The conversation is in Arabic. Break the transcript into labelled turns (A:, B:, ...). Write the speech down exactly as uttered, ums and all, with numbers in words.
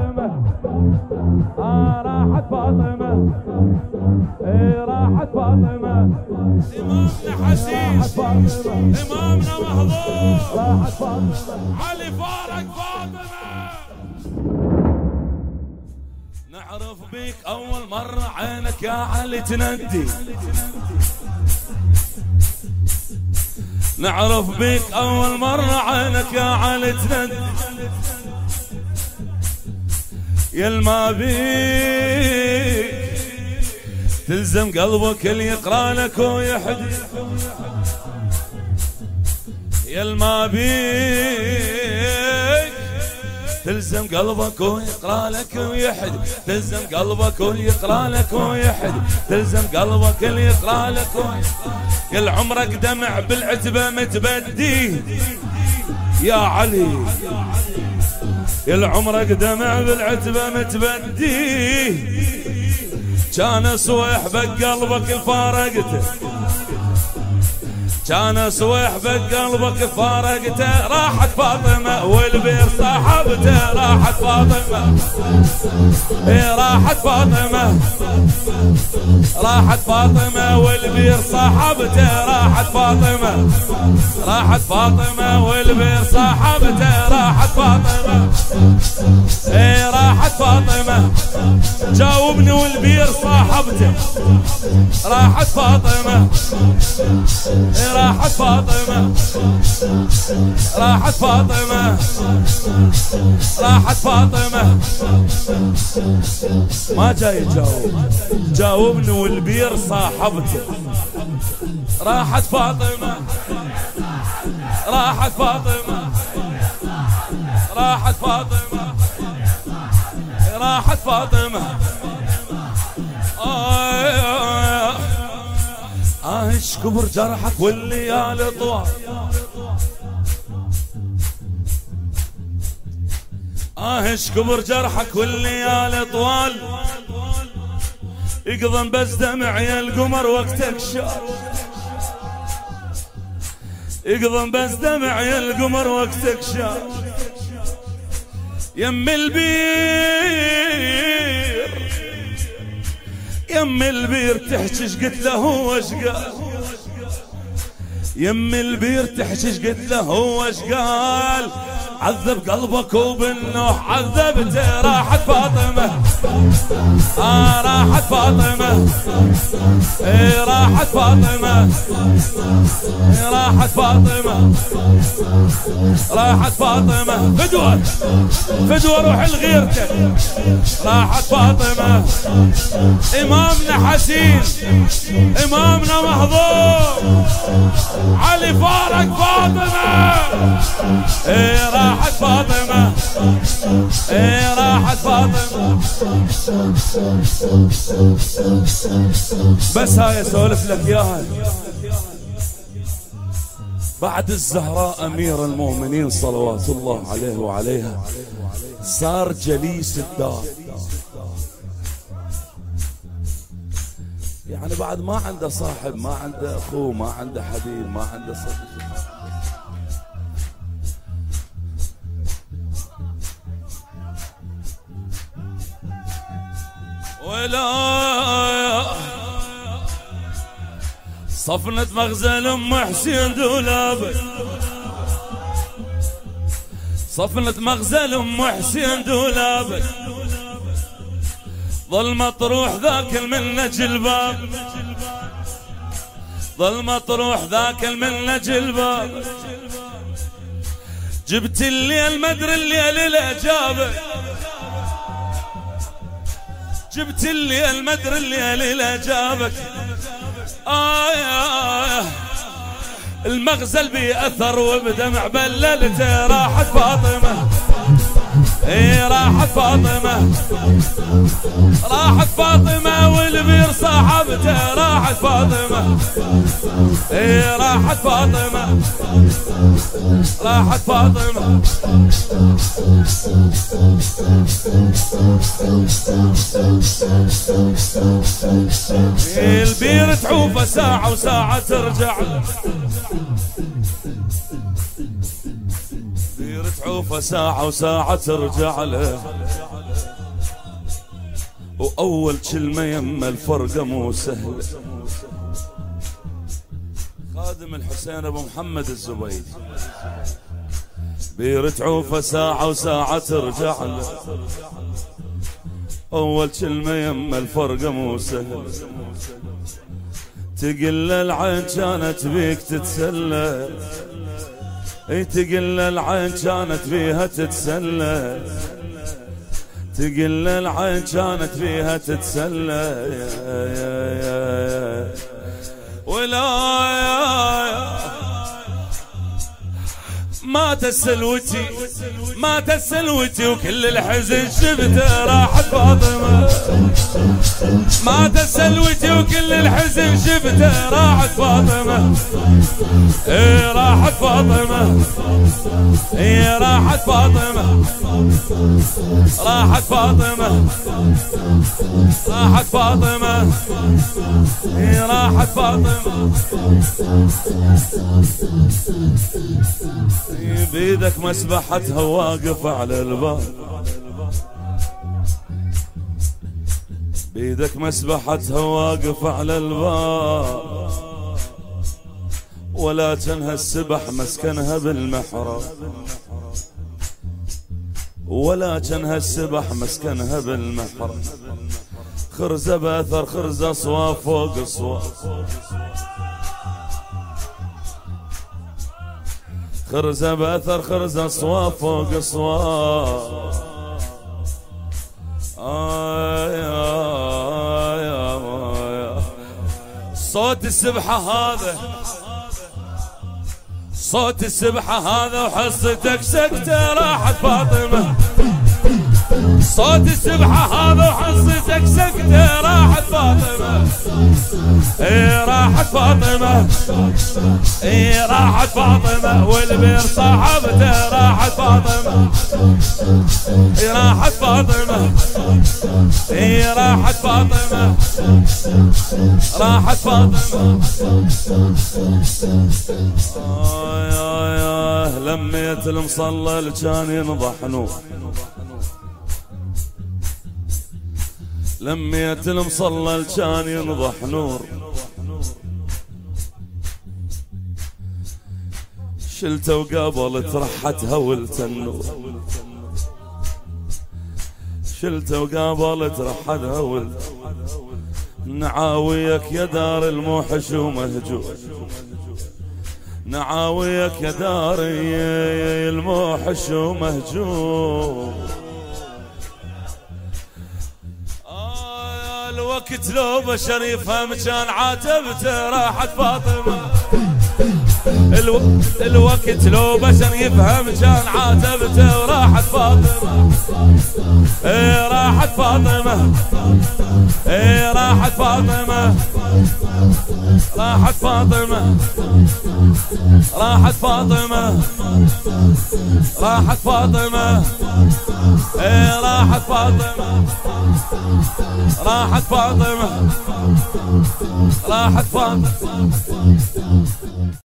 A: فاطمة آه راحت فاطمة ايه راحت فاطمة
B: إمامنا حسيس إمامنا محظوظ
A: راحت فاطمة
B: علي فارق فاطمة. نعرف بيك أول مرة عينك يا علي تندي، نعرف بيك أول مرة عينك يا علي تندي، يلما بيك تلزم قلبك اللي يقرأ لك ويحدي، يلما بيك تلزم قلبك ويقرأ لك ويحدي، تلزم قلبك ويقرأ لك ويحدي، تلزم قلبك اللي يقرأ لك ويحدي. يا عمرك دمع بالعتبة متبدي يا علي، يا عمرك دمع بالعتبة متبدي، كان صويح بقلبك فارقته، كان صويح بقلبك فارقته، راحت فاطمة والبير صاحبته، راحت فاطمة ايه راحت فاطمة، راحت فاطمة والبير صاحبته، راحت فاطمة، راحت فاطمة والبير صاحبته، راحت فاطمة ايه راحت فاطمة، جاوبني والبير صاحبته، راحت فاطمة ايه راحت فاطمة، راحت فاطمة، راحت فاطمة. ما جاي يجاوب، جاوبني والبير صاحبته، راحت فاطمة، راحت فاطمة، راحت فاطمة، راحت فاطمة. آه آه ايش كبر جرحك والليالي طوال، آه ايش كبر جرحك والليالي طوال، يقضم بس دمع يا القمر وقتك شال، يقضم بس دمع يا القمر وقتك شال، يم البير يم البير تحشش قلت له هو ايش قال، يم البير تحشش قلت له هو ايش قال، عذب قلبك وبالنوح عذبته، راحت فاطمة آه راحت فاطمة ايه راحت فاطمة، ايه راحت فاطمة، راحت فاطمة. فدوة فدوة روح لغيرتك، راحت فاطمة. إمامنا حسين إمامنا محظوظ علي فارق فاطمة ايه راحت فاطمة ايه راحت فاطمة. بس هاي اسولف لك اياها، بعد الزهراء امير المؤمنين صلوات الله عليه وعليها صار جليس الدار، يعني بعد ما عنده صاحب، ما عنده اخوه، ما عنده حبيب، ما عنده صديق، ولا صفنة مغزل ام حسين دولابك، صفنة مغزل ام حسين دولابك، ظل مطروح ذاك المنج الباب، ظل مطروح ذاك المنج الباب، جبت الليل مدري الليل لا جابك، جبت الليل مدري الليل لا جابك. آه آه المغزل بأثر وبدمع بللته، راحت فاطمة ايه راحت فاطمة، راحت فاطمة والبير صاحبته، راحت فاطمة ايه راحت فاطمة، راحت فاطمة. البير تعوفه ساعة وساعة ترجع، بير تعوفه ساعة وساعة ترجع له، وأول كلمة يم الفرقة مو سهلة. خادم الحسين أبو محمد الزبيدي بير تعوفه ساعة وساعة ترجع له. أول كلمة يم الفرقة مو سهلة. تقل العين كانت بيك تتسلى، اي تقل العين كانت فيها تتسلى، تقل العين كانت فيها تتسلى. يا يا يا ولا يا مات السلوتي مات السلوتي وكل الحزن شفته راحت فاطمة. مات السلوتي وكل الحزن شفته راحت فاطمة. ايه راحت فاطمة، ايه راحت فاطمة، راحت فاطمة، راحت فاطمة، ايه راحت فاطمة. بيدك مسبحتها واقف على الباب، بيدك مسبحتها واقف على الباب، ولكنها السبح مسكنها بالمحراب، ولكنها السبح مسكنها بالمحراب. خرزة باثر خرزة صواف فوق صواف، خرزة باثر خرزة صواف فوق صواف. آي آي آي صوت السبحة هذا، صوت السبحة هذا وحصتك سكتة راحت فاطمة. صوت السبحة هذا وحصتك سكتة راحت فاطمة. ايه راحت فاطمة، ايه راحت فاطمة، والبير صاحبته راحت فاطمة. ايه راحت فاطمة، ايه راحت فاطمة، راحت فاطمة. آه يا يا لميت المصلى اللي كان ينضح نور، لميت المصلى اللي كان ينضح نور. شلته وقابل ترحت هولت النور، شلته وقابل ترحت هولت. نعاويك يا دار الموحش ومهجور، نعاويك يا دار الموحش ومهجور. آه الوقت لو بشر يفهم كان عاتبته راحت فاطمة. الو... الوقت لو بشر يفهم كان عاتبته وراحت فاطمة. ايه راحت فاطمة، ايه راحت فاطمة، راحت فاطمة، راحت فاطمة، راحت فاطمة، ايه راحت فاطمة، راحت فاطمة، راحت فاطمة.